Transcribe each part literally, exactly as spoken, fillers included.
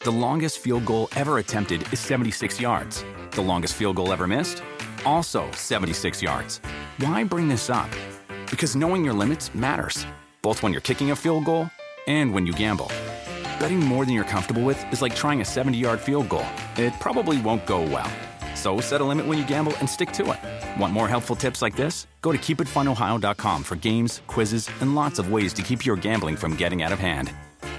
The longest field goal ever attempted is seventy-six yards. The longest field goal ever missed? Also seventy-six yards. Why bring this up? Because knowing your limits matters, both when you're kicking a field goal and when you gamble. Betting more than you're comfortable with is like trying a seventy-yard field goal. It probably won't go well. So set a limit when you gamble and stick to it. Want more helpful tips like this? Go to keep it fun ohio dot com for games, quizzes, and lots of ways to keep your gambling from getting out of hand.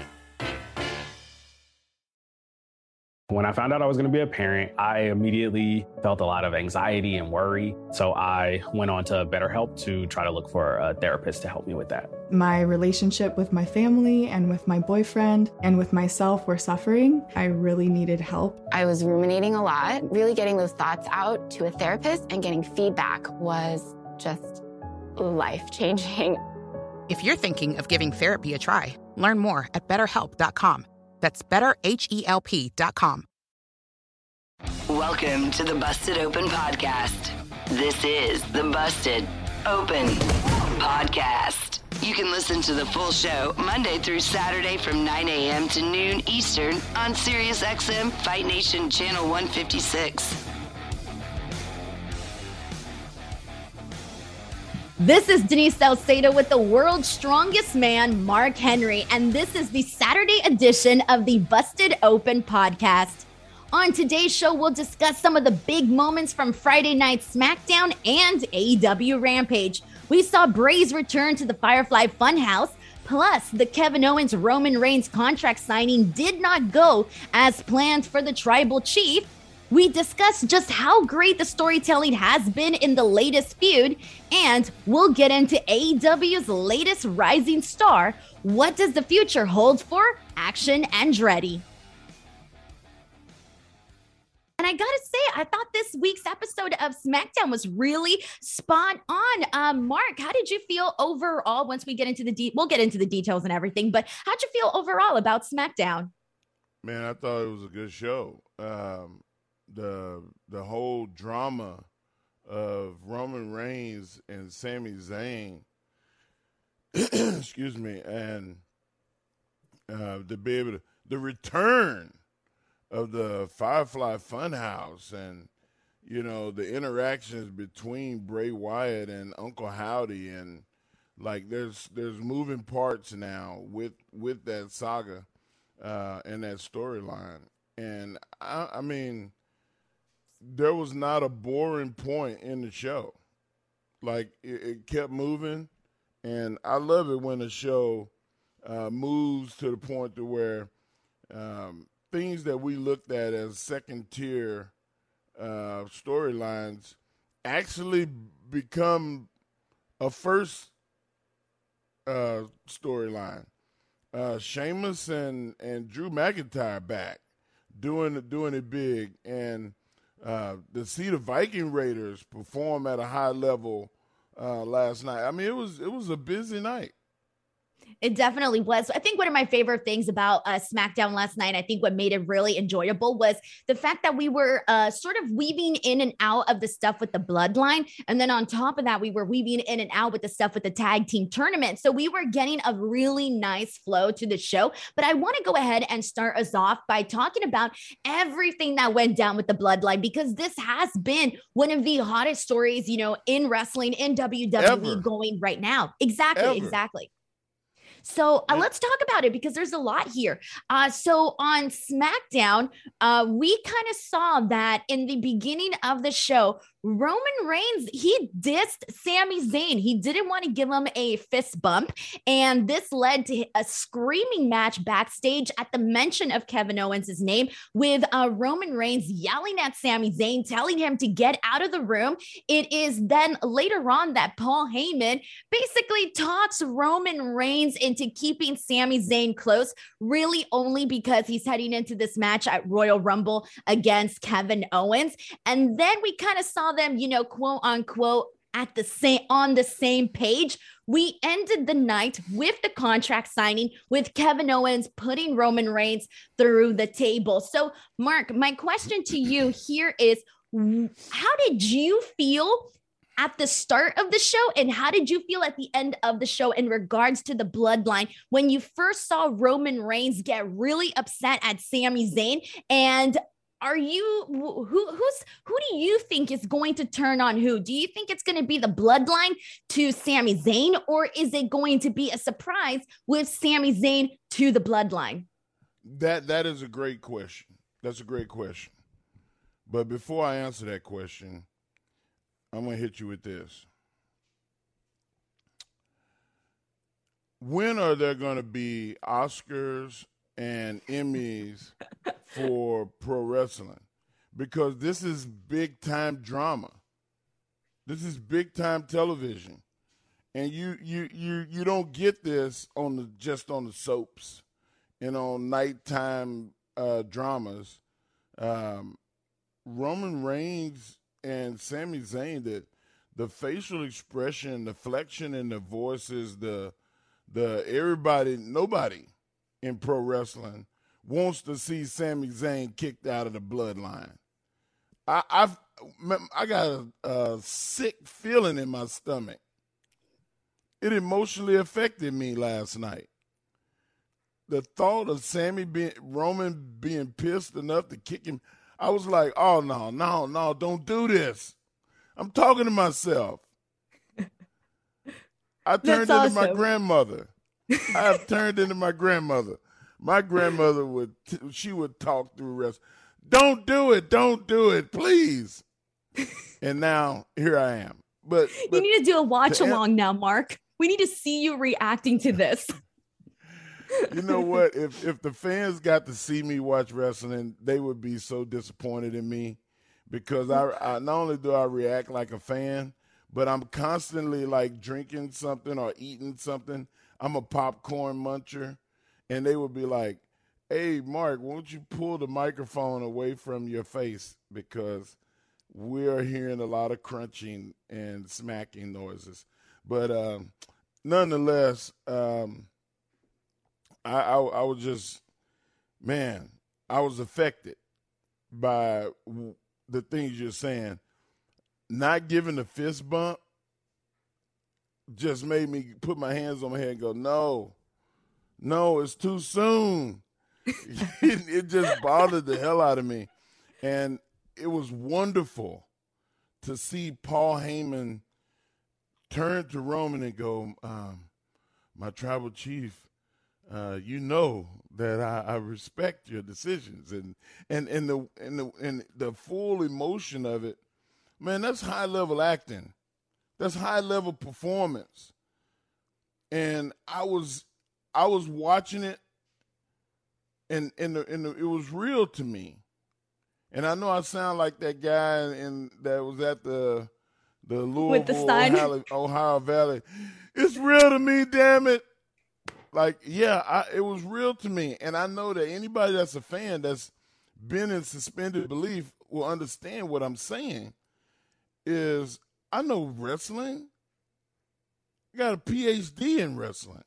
When I found out I was going to be a parent, I immediately felt a lot of anxiety and worry. So I went on to BetterHelp to try to look for a therapist to help me with that. My relationship with my family and with my boyfriend and with myself were suffering. I really needed help. I was ruminating a lot. Really getting those thoughts out to a therapist and getting feedback was just life-changing. If you're thinking of giving therapy a try, learn more at better help dot com. That's better help dot com. Welcome to the Busted Open Podcast. This is the Busted Open Podcast. You can listen to the full show Monday through Saturday from nine a.m. to noon Eastern on SiriusXM Fight Nation Channel one fifty-six. This is Denise Salcedo with the world's strongest man, Mark Henry, and this is the Saturday edition of the Busted Open Podcast. On today's show, we'll discuss some of the big moments from Friday Night SmackDown and A E W Rampage. We saw Bray's return to the Firefly Funhouse, plus the Kevin Owens Roman Reigns contract signing did not go as planned for the Tribal Chief. We discuss just how great the storytelling has been in the latest feud, and we'll get into A E W's latest rising star. What does the future hold for Action Andretti? And I gotta say, I thought this week's episode of SmackDown was really spot on. Um, Mark, how did you feel overall once we get into the de- we'll get into the details and everything, but how'd you feel overall about SmackDown? Man, I thought it was a good show. Um, the the whole drama of Roman Reigns and Sami Zayn, excuse me, and uh, to be able to, the return of the Firefly Funhouse and, you know, the interactions between Bray Wyatt and Uncle Howdy, and like there's there's moving parts now with with that saga uh, and that storyline. And I, I mean, there was not a boring point in the show. Like, it, it kept moving, and I love it when a show uh, moves to the point to where um, things that we looked at as second-tier uh, storylines actually become a first uh, storyline. Uh, Sheamus and, and Drew McIntyre back doing doing it big, and Uh, to see the Viking Raiders perform at a high level uh, last night. I mean, it was it was a busy night. It definitely was. I think one of my favorite things about uh, SmackDown last night, I think what made it really enjoyable, was the fact that we were uh, sort of weaving in and out of the stuff with the bloodline. And then on top of that, we were weaving in and out with the stuff with the tag team tournament. So we were getting a really nice flow to the show. But I want to go ahead and start us off by talking about everything that went down with the bloodline, because this has been one of the hottest stories, you know, in wrestling, in W W E Ever. going right now. Exactly, Ever. exactly. So uh, let's talk about it, because there's a lot here. Uh, so on SmackDown, uh, we kind of saw that in the beginning of the show, Roman Reigns, he dissed Sami Zayn. He didn't want to give him a fist bump. And this led to a screaming match backstage at the mention of Kevin Owens' name, with uh, Roman Reigns yelling at Sami Zayn, telling him to get out of the room. It is then later on that Paul Heyman basically talks Roman Reigns into keeping Sami Zayn close, really only because he's heading into this match at Royal Rumble against Kevin Owens. And then we kind of saw them, you know, quote unquote, at the same on the same page. We ended the night with the contract signing, with Kevin Owens putting Roman Reigns through the table. So, Mark, my question to you here is, how did you feel at the start of the show? And how did you feel at the end of the show in regards to the bloodline when you first saw Roman Reigns get really upset at Sami Zayn? And are you, who, who's, who do you think is going to turn on who? Do you think it's going to be the bloodline to Sami Zayn, or is it going to be a surprise with Sami Zayn to the bloodline? That, that is a great question. That's a great question. But before I answer that question, I'm going to hit you with this. When are there going to be Oscars and Emmys for pro wrestling? Because this is big time drama. This is big time television. And you you you you don't get this on the just on the soaps and on nighttime uh, dramas. Um, Roman Reigns and Sami Zayn, that the facial expression, the flexion in the voices, the the everybody, nobody in pro wrestling wants to see Sami Zayn kicked out of the bloodline. I I've, I got a, a sick feeling in my stomach. It emotionally affected me last night. The thought of Sammy being Roman being pissed enough to kick him, I was like, oh no, no, no, don't do this. I'm talking to myself. I turned That's into awesome. my grandmother. I have turned into my grandmother. My grandmother would, t- she would talk through wrestling. Don't do it. Don't do it, please. And now here I am. But, but you need to do a watch along now, Mark. We need to see you reacting to this. You know what? If if the fans got to see me watch wrestling, they would be so disappointed in me, because I, I not only do I react like a fan, but I'm constantly like drinking something or eating something. I'm a popcorn muncher, and they would be like, hey, Mark, won't you pull the microphone away from your face, because we're hearing a lot of crunching and smacking noises. But um, nonetheless, um, I, I, I was just, man, I was affected by the things you're saying. Not giving a fist bump just made me put my hands on my head and go, no, no, it's too soon. it, it just bothered the hell out of me. And it was wonderful to see Paul Heyman turn to Roman and go, um, my tribal chief, uh, you know that I, I respect your decisions. And and, and, the, and, the, and the full emotion of it, man, that's high-level acting. That's high-level performance. And I was I was watching it, and, and, the, and the, it was real to me. And I know I sound like that guy in, that was at the the Louisville, with the sign. Ohio, Ohio Valley. It's real to me, damn it. Like, yeah, I, it was real to me. And I know that anybody that's a fan that's been in suspended belief will understand what I'm saying. Is I know wrestling. I got a P H D in wrestling.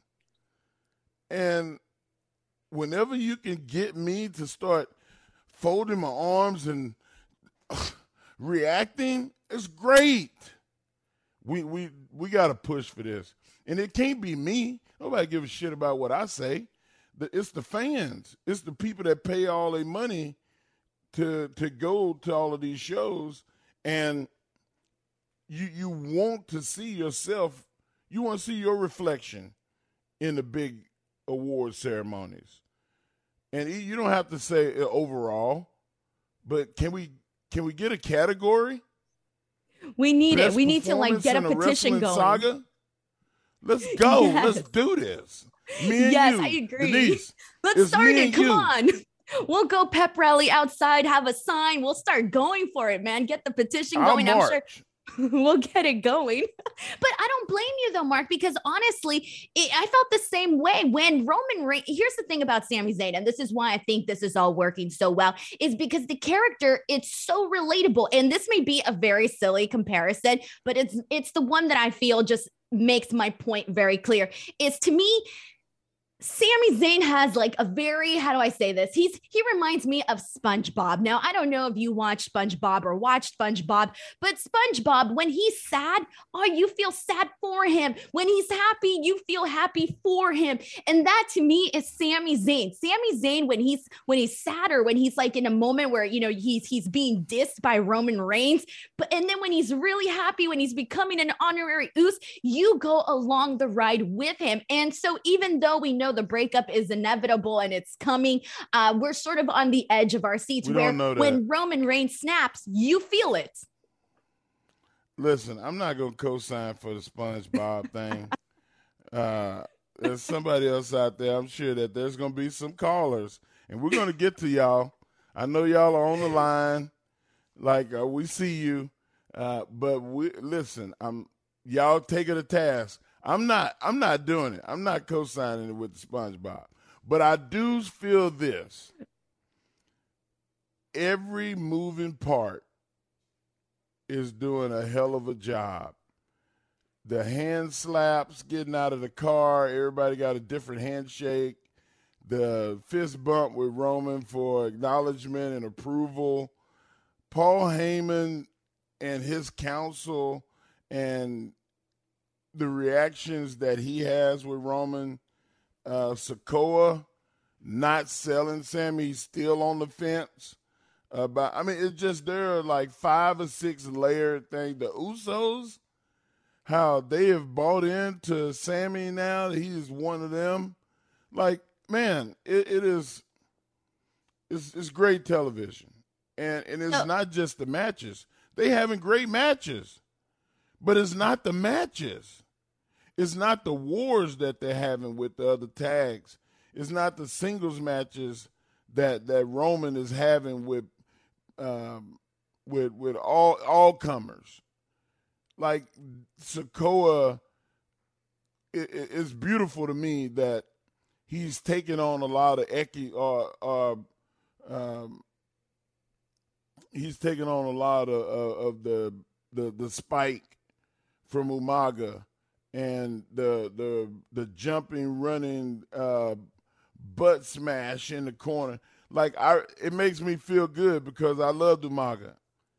And whenever you can get me to start folding my arms and uh, reacting, it's great. We we we got to push for this. And it can't be me. Nobody gives a shit about what I say. It's the fans. It's the people that pay all their money to to go to all of these shows. And you you want to see yourself, you want to see your reflection in the big award ceremonies. And you don't have to say overall, but can we can we get a category? We need Best it. We need to like get a performance in petition going. Saga? Let's go. Yes. Let's do this. Me and yes, you, I agree. Denise, Let's it's start me it. and Come you. on. We'll go pep rally outside, have a sign. We'll start going for it, man. Get the petition I'll going. I'm sure march. we'll get it going. But I don't blame you though, Mark, because honestly, it, I felt the same way when Roman Reigns. Here's the thing about Sami Zayn, and this is why I think this is all working so well, is because the character, it's so relatable. And this may be a very silly comparison, but it's it's the one that I feel just makes my point very clear. Is to me, Sami Zayn has like a very, how do I say this? He's he reminds me of SpongeBob. Now, I don't know if you watch SpongeBob or watched SpongeBob, but SpongeBob, when he's sad, oh, you feel sad for him. When he's happy, you feel happy for him. And that to me is Sami Zayn. Sami Zayn, when he's when he's sad or when he's like in a moment where, you know, he's he's being dissed by Roman Reigns, but and then when he's really happy, when he's becoming an honorary Uso, you go along the ride with him. And so even though we know the breakup is inevitable and it's coming, uh, we're sort of on the edge of our seats we where when Roman Reigns snaps, you feel it. Listen, I'm not going to co-sign for the SpongeBob thing. Uh, there's somebody else out there. I'm sure that there's going to be some callers, and we're going to get to y'all. I know y'all are on the line. Like, uh, we see you. Uh, but we listen, I'm y'all take it to task. I'm not I'm not doing it. I'm not co-signing it with the SpongeBob. But I do feel this. Every moving part is doing a hell of a job. The hand slaps, getting out of the car, everybody got a different handshake. The fist bump with Roman for acknowledgement and approval. Paul Heyman and his counsel and the reactions that he has with Roman, uh, Sikoa not selling Sami, he's still on the fence. About, I mean, it's just there are like five or six layered things. The Usos, how they have bought into Sami now, he is one of them. Like, man, it, it is it's, it's great television. And, and it's oh. not just the matches. They having great matches. But it's not the matches. It's not the wars that they're having with the other tags. It's not the singles matches that, that Roman is having with um, with with all all comers. Like Sikoa, it, it, it's beautiful to me that he's taking on a lot of Eki or uh, uh, um, he's taking on a lot of, uh, of the the the spike from Umaga and the the the jumping, running uh, butt smash in the corner. Like I, it makes me feel good because I loved Umaga,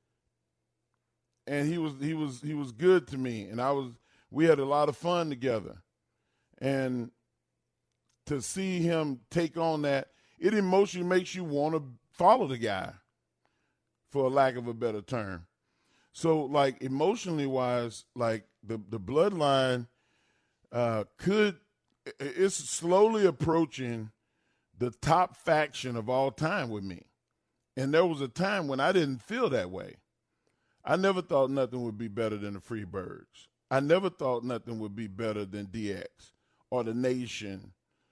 and he was he was he was good to me, and I was we had a lot of fun together, and to see him take on that, it emotionally makes you want to follow the guy, for a lack of a better term. So, like, emotionally wise, like, the, the bloodline uh, could – it's slowly approaching the top faction of all time with me. And there was a time when I didn't feel that way. I never thought nothing would be better than the Freebirds. I never thought nothing would be better than D X or the Nation.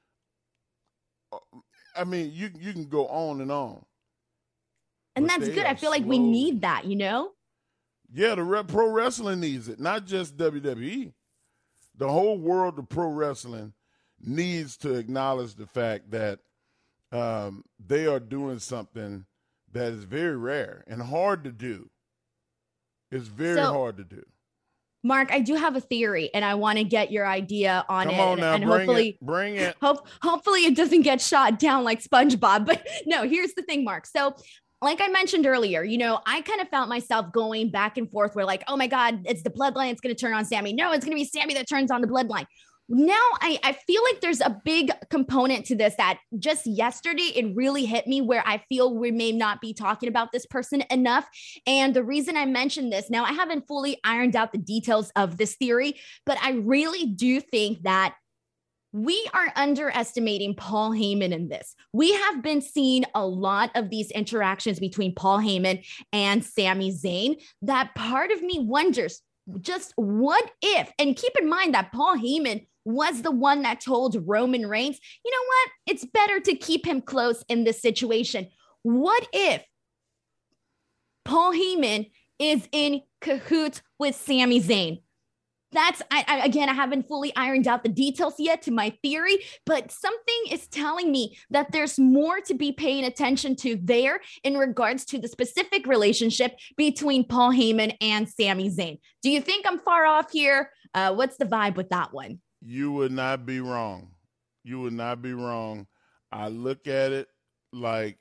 I mean, you you can go on and on. And but that's good. I feel like we need that, you know? Yeah, the rep, pro wrestling needs it, not just W W E. The whole world of pro wrestling needs to acknowledge the fact that um, they are doing something that is very rare and hard to do. It's very so, hard to do. Mark, I do have a theory, and I want to get your idea on Come it. On now, and bring hopefully, it, bring it. Hope, hopefully, it doesn't get shot down like SpongeBob. But no, here's the thing, Mark. So, like I mentioned earlier, you know, I kind of felt myself going back and forth. Where like, oh my God, it's the bloodline. It's going to turn on Sami. No, it's going to be Sami that turns on the bloodline. Now I, I feel like there's a big component to this that just yesterday it really hit me where I feel we may not be talking about this person enough. And the reason I mentioned this, now I haven't fully ironed out the details of this theory, but I really do think that we are underestimating Paul Heyman in this. We have been seeing a lot of these interactions between Paul Heyman and Sami Zayn that part of me wonders, just what if, and keep in mind that Paul Heyman was the one that told Roman Reigns, you know what? It's better to keep him close in this situation. What if Paul Heyman is in cahoots with Sami Zayn? That's, I, I, again, I haven't fully ironed out the details yet to my theory, but something is telling me that there's more to be paying attention to there in regards to the specific relationship between Paul Heyman and Sami Zayn. Do you think I'm far off here? Uh, what's the vibe with that one? You would not be wrong. You would not be wrong. I look at it like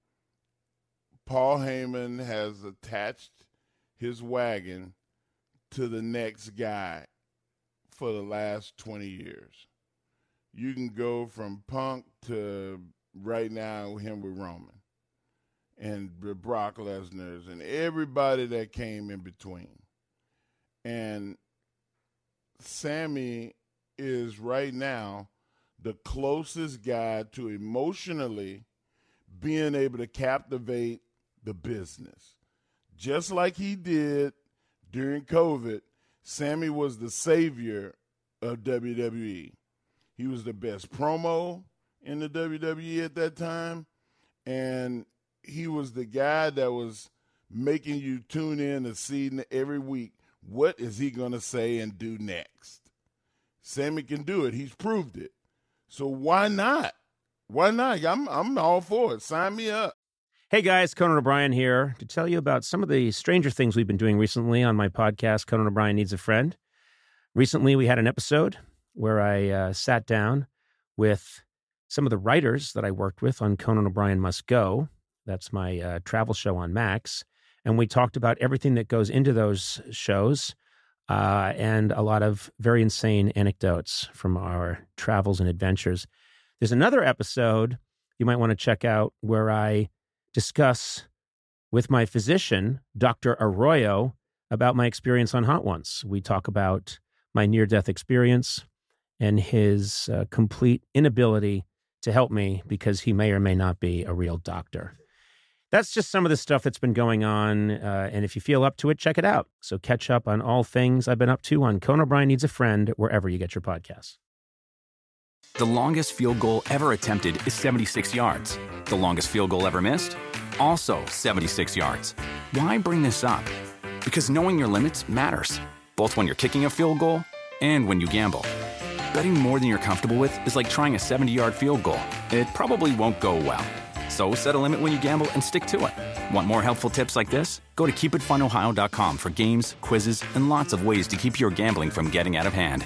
Paul Heyman has attached his wagon to the next guy for the last twenty years. You can go from Punk to right now him with Roman and Brock Lesnar's and everybody that came in between. And Sammy is right now the closest guy to emotionally being able to captivate the business. Just like he did during COVID, Sammy was the savior of W W E. He was the best promo in the W W E at that time, and he was the guy that was making you tune in to see every week what is he going to say and do next. Sammy can do it. He's proved it. So why not? Why not? I'm I'm all for it. Sign me up. Hey guys, Conan O'Brien here to tell you about some of the stranger things we've been doing recently on my podcast, Conan O'Brien Needs a Friend. Recently, we had an episode where I uh, sat down with some of the writers that I worked with on Conan O'Brien Must Go. That's my uh, travel show on Max. And we talked about everything that goes into those shows uh, and a lot of very insane anecdotes from our travels and adventures. There's another episode you might want to check out where I discuss with my physician, Doctor Arroyo, about my experience on Hot Ones. We talk about my near-death experience and his uh, complete inability to help me because he may or may not be a real doctor. That's just some of the stuff that's been going on, uh, and if you feel up to it, check it out. So catch up on all things I've been up to on Conan O'Brien Needs a Friend, wherever you get your podcasts. The longest field goal ever attempted is seventy-six yards. The longest field goal ever missed? Also seventy-six yards. Why bring this up? Because knowing your limits matters, both when you're kicking a field goal and when you gamble. Betting more than you're comfortable with is like trying a seventy-yard field goal. It probably won't go well. So set a limit when you gamble and stick to it. Want more helpful tips like this? Go to keep it fun ohio dot com for games, quizzes, and lots of ways to keep your gambling from getting out of hand.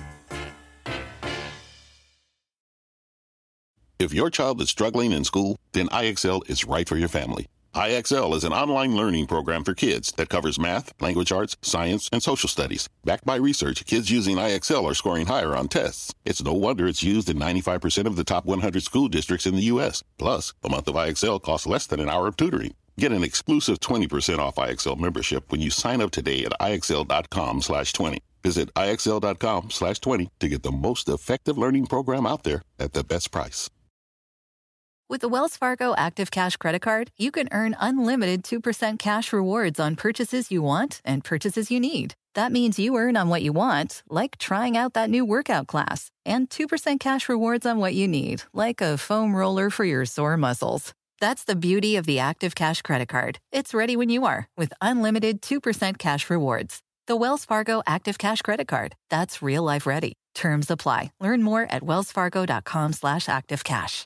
If your child is struggling in school, then I X L is right for your family. I X L is an online learning program for kids that covers math, language arts, science, and social studies. Backed by research, kids using I X L are scoring higher on tests. It's no wonder it's used in ninety-five percent of the top one hundred school districts in the U S. Plus, a month of I X L costs less than an hour of tutoring. Get an exclusive twenty percent off I X L membership when you sign up today at I X L dot com slash twenty. Visit I X L dot com slash twenty to get the most effective learning program out there at the best price. With the Wells Fargo Active Cash Credit Card, you can earn unlimited two percent cash rewards on purchases you want and purchases you need. That means you earn on what you want, like trying out that new workout class, and two percent cash rewards on what you need, like a foam roller for your sore muscles. That's the beauty of the Active Cash Credit Card. It's ready when you are, with unlimited two percent cash rewards. The Wells Fargo Active Cash Credit Card. That's real life ready. Terms apply. Learn more at wells fargo dot com slash active cash.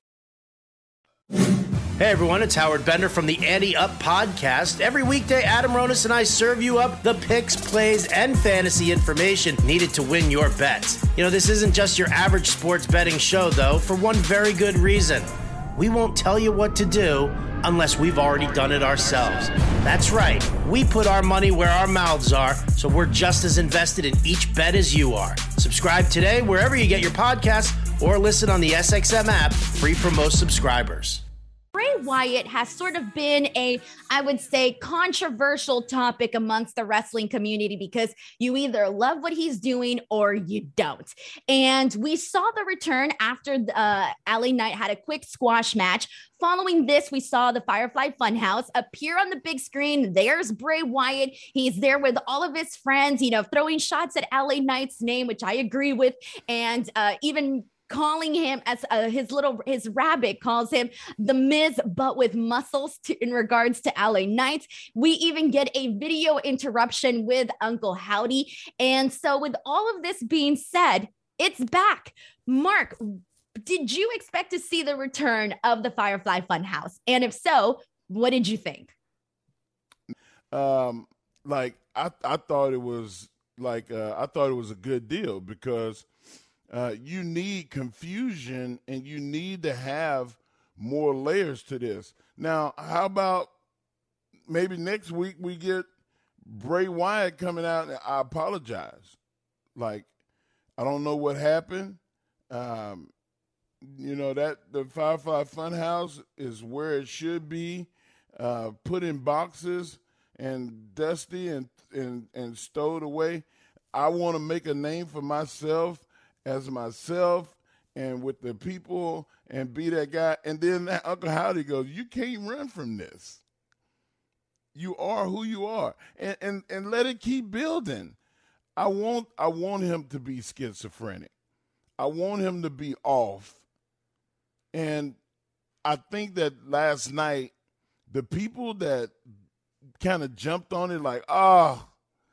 Hey everyone, it's Howard Bender from the Ante Up Podcast. Every weekday, Adam Ronis and I serve you up the picks, plays, and fantasy information needed to win your bets. You know, this isn't just your average sports betting show, though, for one very good reason. We won't tell you what to do unless we've already done it ourselves. That's right. We put our money where our mouths are, so we're just as invested in each bet as you are. Subscribe today wherever you get your podcasts or listen on the S X M app, free for most subscribers. Bray Wyatt has sort of been a, I would say, controversial topic amongst the wrestling community because you either love what he's doing or you don't. And we saw the return after uh, L A Knight had a quick squash match. Following this, we saw the Firefly Funhouse appear on the big screen. There's Bray Wyatt. He's there with all of his friends, you know, throwing shots at L A Knight's name, which I agree with, and uh, even calling him as uh, his little, his rabbit calls him the Miz, but with muscles to, in regards to L A Knight. We even get a video interruption with Uncle Howdy. And so with all of this being said, it's back. Mark, did you expect to see the return of the Firefly Funhouse? And if so, what did you think? Um, like I, I thought it was like, uh, I thought it was a good deal because Uh, you need confusion, and you need to have more layers to this. Now, how about maybe next week we get Bray Wyatt coming out and I apologize. Like, I don't know what happened. Um, you know, that the Firefly Funhouse is where it should be, uh, put in boxes and dusty and, and, and stowed away. I want to make a name for myself as myself and with the people and be that guy. And then Uncle Howdy goes, you can't run from this. You are who you are. And, and, and let it keep building. I want, I want him to be schizophrenic. I want him to be off. And I think that last night, the people that kind of jumped on it like, oh,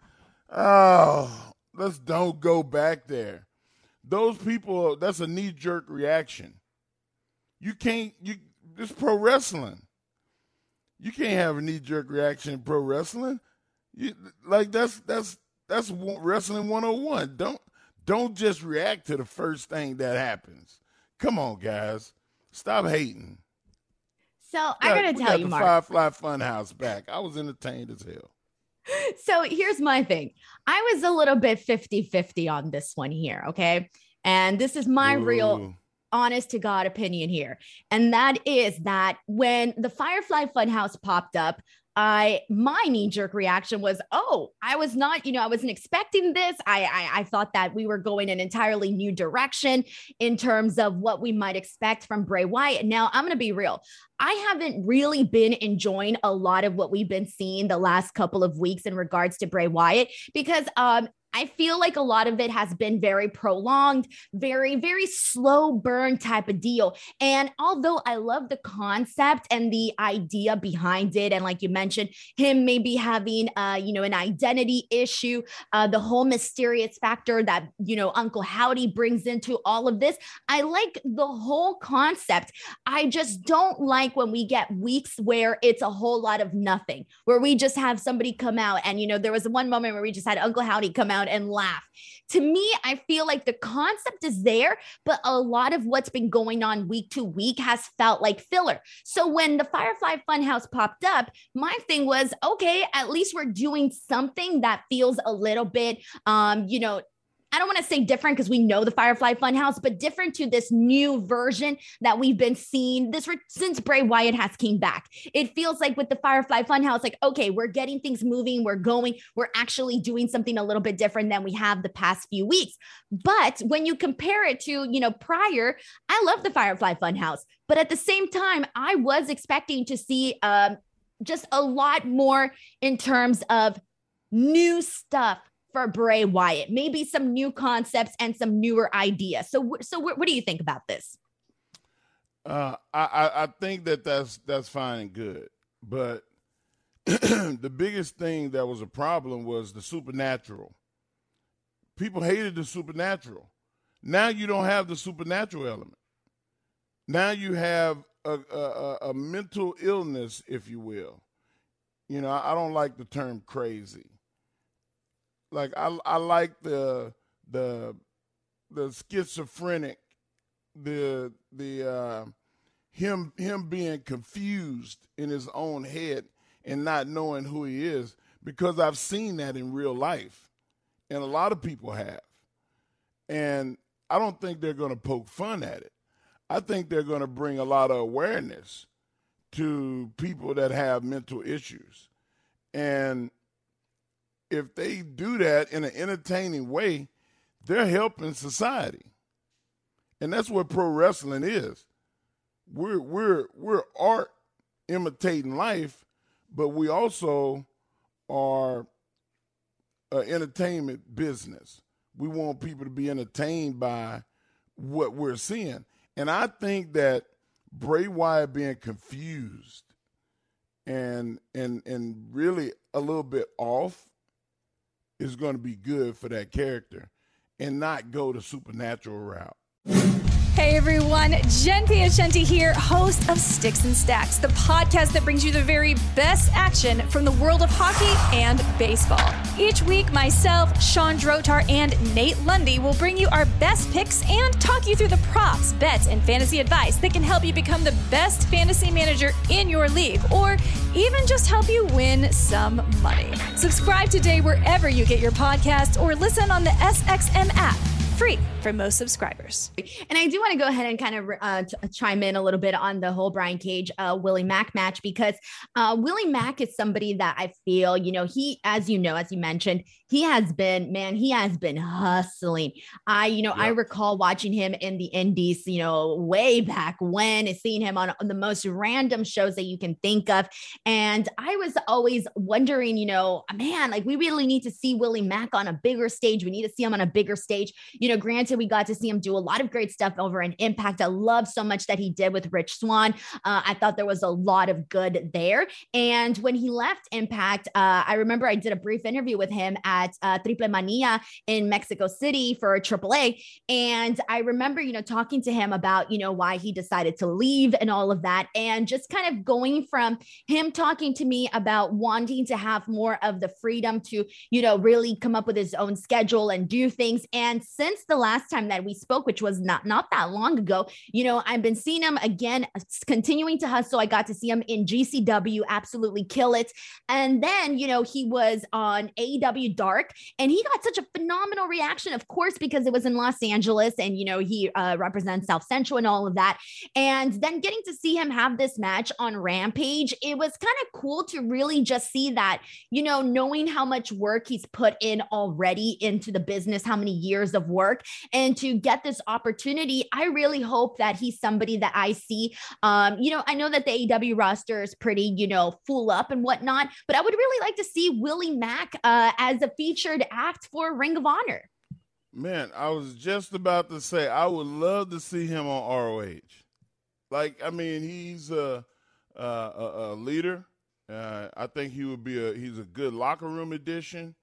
oh, let's don't go back there. Those people, that's a knee-jerk reaction. You can't, you, it's pro wrestling. You can't have a knee-jerk reaction in pro wrestling. You, like, that's, that's, that's wrestling one oh one. Don't, don't just react to the first thing that happens. Come on, guys. Stop hating. So I gotta we tell got you, the Mark. Firefly Funhouse back. I was entertained as hell. So here's my thing. I was a little bit fifty-fifty on this one here, okay? And this is my Ooh. real honest to God opinion here. And that is that when the Firefly Funhouse popped up, I my knee-jerk reaction was, oh, I was not, you know, I wasn't expecting this. I, I I thought that we were going an entirely new direction in terms of what we might expect from Bray Wyatt. Now, I'm going to be real. I haven't really been enjoying a lot of what we've been seeing the last couple of weeks in regards to Bray Wyatt because um I feel like a lot of it has been very prolonged, very, very slow burn type of deal. And although I love the concept and the idea behind it, and like you mentioned, him maybe having, uh, you know, an identity issue, uh, the whole mysterious factor that, you know, Uncle Howdy brings into all of this, I like the whole concept. I just don't like when we get weeks where it's a whole lot of nothing, where we just have somebody come out. And, you know, there was one moment where we just had Uncle Howdy come out and laugh. To me, I feel like the concept is there, but a lot of what's been going on week to week has felt like filler. So when the Firefly Funhouse popped up, my thing was, okay, at least we're doing something that feels a little bit, um, you know, I don't want to say different because we know the Firefly Funhouse, but different to this new version that we've been seeing this re- since Bray Wyatt has came back. It feels like with the Firefly Funhouse, like, okay, we're getting things moving, we're going, we're actually doing something a little bit different than we have the past few weeks. But when you compare it to, you know, prior, I love the Firefly Funhouse, but at the same time, I was expecting to see um, just a lot more in terms of new stuff for Bray Wyatt, maybe some new concepts and some newer ideas. So, so what, what do you think about this? Uh, I, I think that that's that's fine and good, but the biggest thing that was a problem was the supernatural. People hated the supernatural. Now you don't have the supernatural element. Now you have a, a, a mental illness, if you will. You know, I don't like the term crazy. Like I, I like the the the schizophrenic, the the uh, him him being confused in his own head and not knowing who he is, because I've seen that in real life, and a lot of people have. And I don't think they're going to poke fun at it. I think they're going to bring a lot of awareness to people that have mental issues, and if they do that in an entertaining way, they're helping society. And that's what pro wrestling is. We're we're we're art imitating life, but we also are an entertainment business. We want people to be entertained by what we're seeing. And I think that Bray Wyatt being confused and and and really a little bit off is going to be good for that character and not go the supernatural route. Hey everyone, Jen Piacenti here, host of Sticks and Stacks, the podcast that brings you the very best action from the world of hockey and baseball. Each week, myself, Sean Drotar, and Nate Lundy will bring you our best picks and talk you through the props, bets, and fantasy advice that can help you become the best fantasy manager in your league, or even just help you win some money. Subscribe today wherever you get your podcasts or listen on the S X M app. Free for most subscribers. And I do want to go ahead and kind of uh, t- chime in a little bit on the whole Brian Cage, uh, Willie Mack match, because uh, Willie Mack is somebody that I feel, you know, he, as you know, as you mentioned, he has been, man, he has been hustling. I, you know, yep. I recall watching him in the Indies, you know, way back when, seeing him on, on the most random shows that you can think of. And I was always wondering, you know, man, like we really need to see Willie Mack on a bigger stage. We need to see him on a bigger stage. You know, granted, we got to see him do a lot of great stuff over in Impact. I love so much that he did with Rich Swann. Uh, I thought there was a lot of good there. And when he left Impact, uh, I remember I did a brief interview with him at uh, Triple Mania in Mexico City for triple A. And I remember, you know, talking to him about, you know, why he decided to leave and all of that. And just kind of going from him talking to me about wanting to have more of the freedom to, you know, really come up with his own schedule and do things. And since the last time that we spoke, which was not, not that long ago, you know, I've been seeing him again, continuing to hustle. I got to see him in G C W, absolutely kill it. And then, you know, he was on A E W Dark and he got such a phenomenal reaction, of course, because it was in Los Angeles and, you know, he uh, represents South Central and all of that. And then getting to see him have this match on Rampage, it was kind of cool to really just see that, you know, knowing how much work he's put in already into the business, how many years of work, and to get this opportunity. I really hope that he's somebody that I see. Um, you know, I know that the A E W roster is pretty, you know, full up and whatnot, but I would really like to see Willie Mack uh, as a featured act for Ring of Honor. Man, I was just about to say, I would love to see him on R O H. Like, I mean, he's a, a, a leader. Uh, I think he would be a, he's a good locker room addition.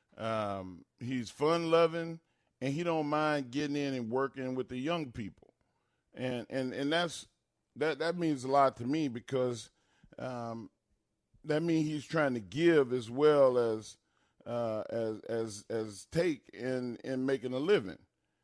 Um, he's fun loving. And he don't mind getting in and working with the young people, and and and that's that that means a lot to me because um, that means he's trying to give as well as uh, as as as take in in making a living.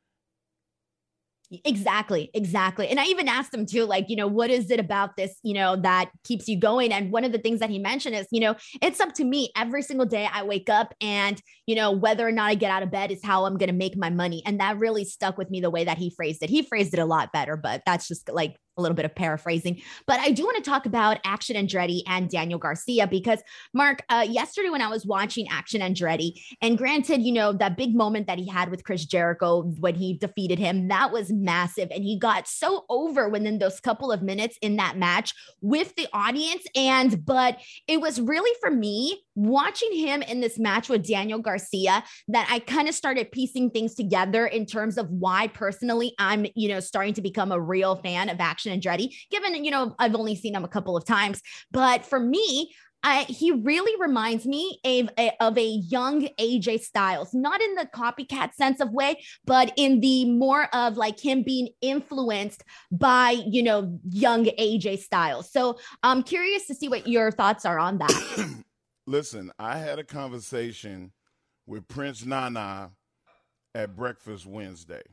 Exactly. Exactly. And I even asked him too, like, you know, what is it about this, you know, that keeps you going? And one of the things that he mentioned is, you know, it's up to me every single day I wake up and, you know, whether or not I get out of bed is how I'm going to make my money. And that really stuck with me the way that he phrased it. He phrased it a lot better, but that's just like a little bit of paraphrasing. But I do want to talk about Action Andretti and Daniel Garcia because, Mark, uh, yesterday when I was watching Action Andretti, and granted, you know, that big moment that he had with Chris Jericho when he defeated him, that was massive. And he got so over within those couple of minutes in that match with the audience. And, but it was really for me watching him in this match with Daniel Garcia that I kind of started piecing things together in terms of why personally I'm, you know, starting to become a real fan of Action Andretti, given, you know, I've only seen him a couple of times. But for me, I, he really reminds me of a, of a young A J Styles, not in the copycat sense of way, but in the more of like him being influenced by, you know, young A J Styles. So I'm curious to see what your thoughts are on that. Listen, I had a conversation with Prince Nana at Breakfast Wednesday,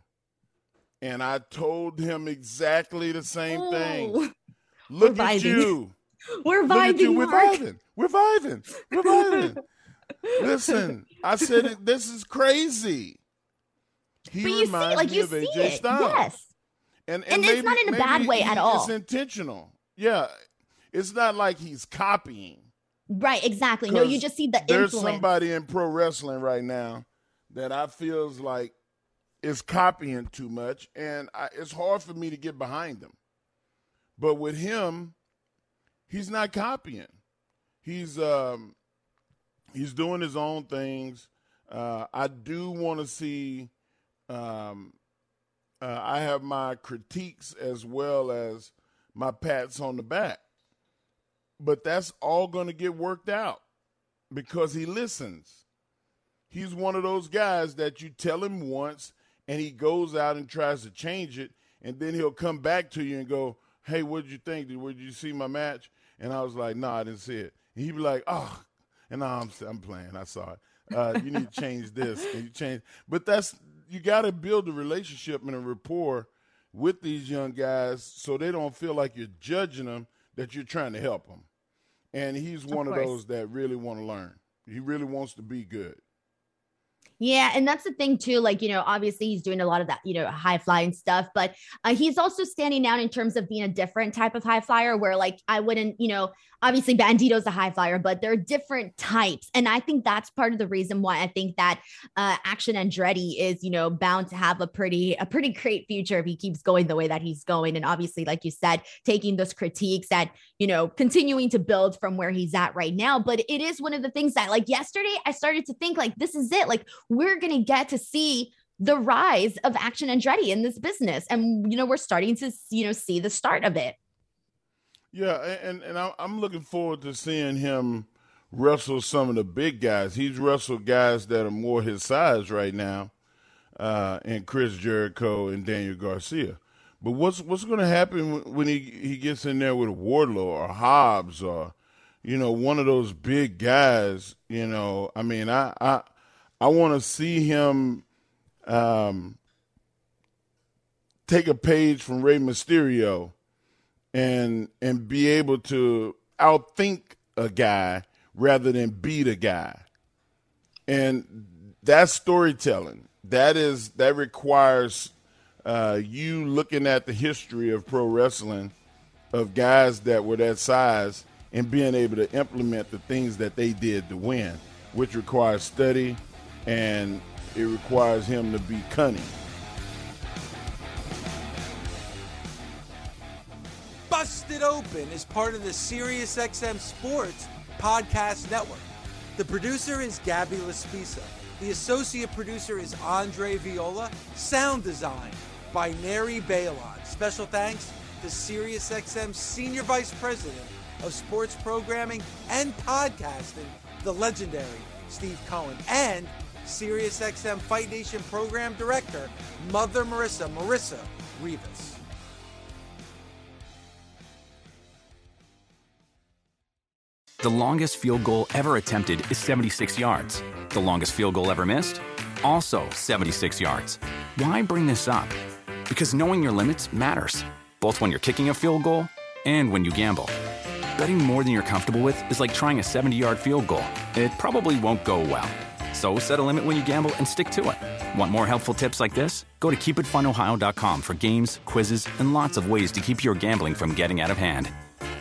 and I told him exactly the same oh, thing. Look at you. We're vibing. We're vibing. We're vibing. We're vibing. Listen, I said it. This is crazy. He but you reminds see, like me you of see A J it. Styles. Yes. And, and, and maybe, it's not in a bad way he, at all. It's intentional. Yeah. It's not like he's copying. Right. Exactly. No, you just see the there's influence. There's somebody in pro wrestling right now that I feels like is copying too much, and I, it's hard for me to get behind them. But with him, he's not copying. He's um, he's doing his own things. Uh, I do want to see. Um, uh, I have my critiques as well as my pats on the back, but that's all going to get worked out because he listens. He's one of those guys that you tell him once, and he goes out and tries to change it, and then he'll come back to you and go, hey, what did you think? Did, did you see my match? And I was like, no, I didn't see it. And he'd be like, oh, and no, I'm, I'm playing. I saw it. Uh, you need to change this. And you change. But that's, you got to build a relationship and a rapport with these young guys so they don't feel like you're judging them, that you're trying to help them. And he's one of, of those that really want to learn. He really wants to be good. Yeah. And that's the thing too. Like, you know, obviously he's doing a lot of that, you know, high flying stuff, but uh, he's also standing out in terms of being a different type of high flyer where like, I wouldn't, you know, obviously Bandito's a high flyer, but there are different types. And I think that's part of the reason why I think that uh, Action Andretti is, you know, bound to have a pretty, a pretty great future if he keeps going the way that he's going. And obviously, like you said, taking those critiques and, you know, continuing to build from where he's at right now. But it is one of the things that like yesterday, I started to think like, this is it. Like we're going to get to see the rise of Action Andretti in this business. And, you know, we're starting to, you know, see the start of it. Yeah, and, and I'm looking forward to seeing him wrestle some of the big guys. He's wrestled guys that are more his size right now, uh, and Chris Jericho and Daniel Garcia. But what's what's going to happen when he, he gets in there with a Wardlow or Hobbs or, you know, one of those big guys? You know, I mean, I I, I want to see him um, take a page from Rey Mysterio and and be able to outthink a guy rather than beat a guy. And that's storytelling. That is that requires uh, you looking at the history of pro wrestling of guys that were that size and being able to implement the things that they did to win, which requires study and it requires him to be cunning. Busted Open is part of the SiriusXM Sports Podcast Network. The producer is Gabby Laspisa. The associate producer is Andre Viola. Sound design by Neri Bailon. Special thanks to SiriusXM Senior Vice President of Sports Programming and Podcasting, the legendary Steve Cohen, and SiriusXM Fight Nation Program Director, Mother Marissa, Marissa Rivas. The longest field goal ever attempted is seventy-six yards. The longest field goal ever missed? Also seventy-six yards. Why bring this up? Because knowing your limits matters, both when you're kicking a field goal and when you gamble. Betting more than you're comfortable with is like trying a seventy-yard field goal. It probably won't go well. So set a limit when you gamble and stick to it. Want more helpful tips like this? Go to keep it fun ohio dot com for games, quizzes, and lots of ways to keep your gambling from getting out of hand.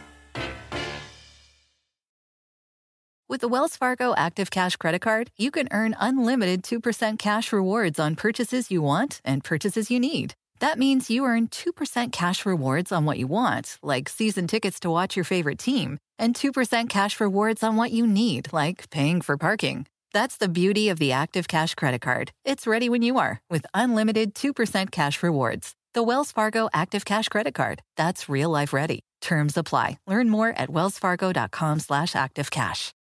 With the Wells Fargo Active Cash Credit Card, you can earn unlimited two percent cash rewards on purchases you want and purchases you need. That means you earn two percent cash rewards on what you want, like season tickets to watch your favorite team, and two percent cash rewards on what you need, like paying for parking. That's the beauty of the Active Cash Credit Card. It's ready when you are, with unlimited two percent cash rewards. The Wells Fargo Active Cash Credit Card. That's real life ready. Terms apply. Learn more at wellsfargo.com slash activecash.